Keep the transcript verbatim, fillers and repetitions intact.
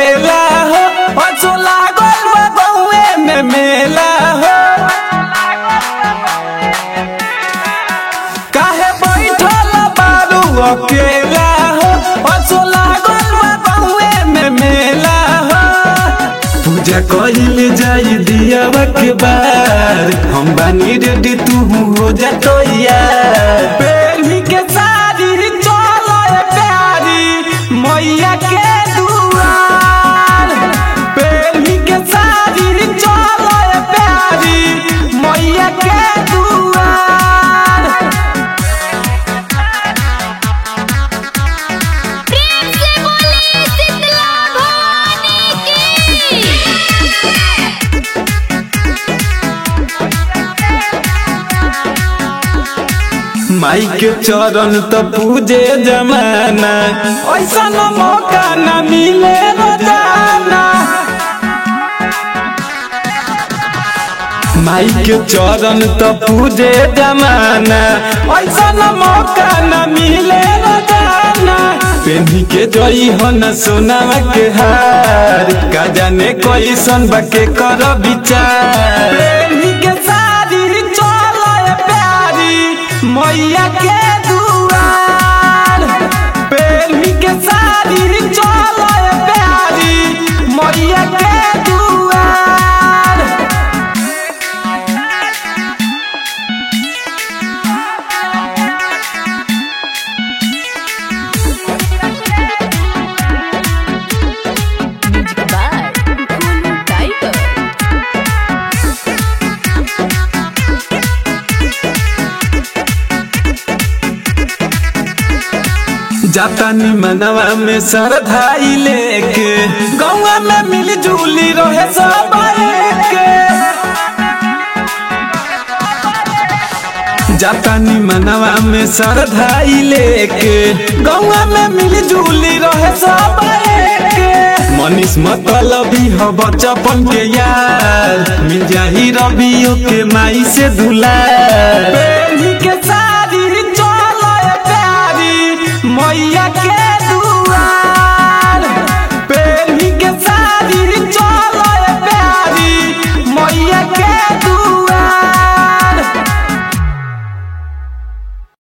अकेला हो असो लागल बा गौए में मेला हो काहे बैठल बारू अकेला हो असो लागल बा गौए में मेला हो पूजा कइल जाई दियावा के बार हम बानी रेडी तू हो जा तो यार पेली के सारी चलो प्यारी मैया के दुआर पेली के सारी चलो प्यारी मैया के दुआर प्रेम से बोले शीतला भवानी की। माई के चरण त पूजे जमाना ऐसा न मौका न मिले रोजाना माई के चरण त पूजे जमाना ऐसा न मौका न मिले रोजाना पेन्ही के जई हो न सोनावा के हार का जाने कैसन बाके कर विचार पेन्ही के सारी चलो प्यारी मैया के दुआर पेन्ही के सारी चलो प्यारी मैया के दुआर म्यूजिक बाय गोलू टाइगर। जातानी मनवा में सरधाई लेके गौवा में मिली जुली रहे सब के जातानी मनवा में सरधाई लेके गौवा में मिली जुली रहे सब के मनीष मतलबी हो बचपन के यार मिल जाही रबियो के माई से दुलार पेन्ही के साथ